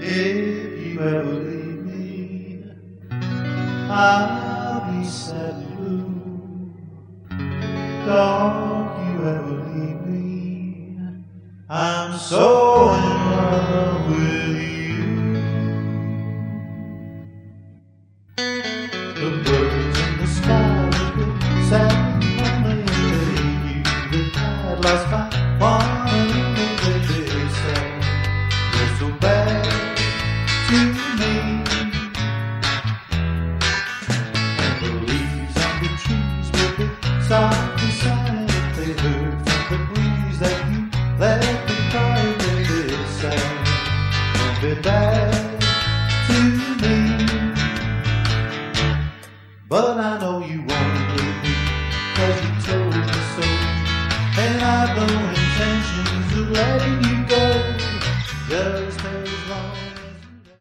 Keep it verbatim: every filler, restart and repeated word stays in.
If you ever leave me, I'll be sad and blue. Don't you ever leave me, I'm so in love with you. The birds in the sky look good, sad and lonely. You that lost my one and only baby, sad. You're so bad to me. And the leaves on the trees will be softly silent. They heard from the breeze that you let me cry, baby, sad. Don't be bad to me. But I know you won't leave me, 'cause you told me so. And I've no intentions of letting you go. Just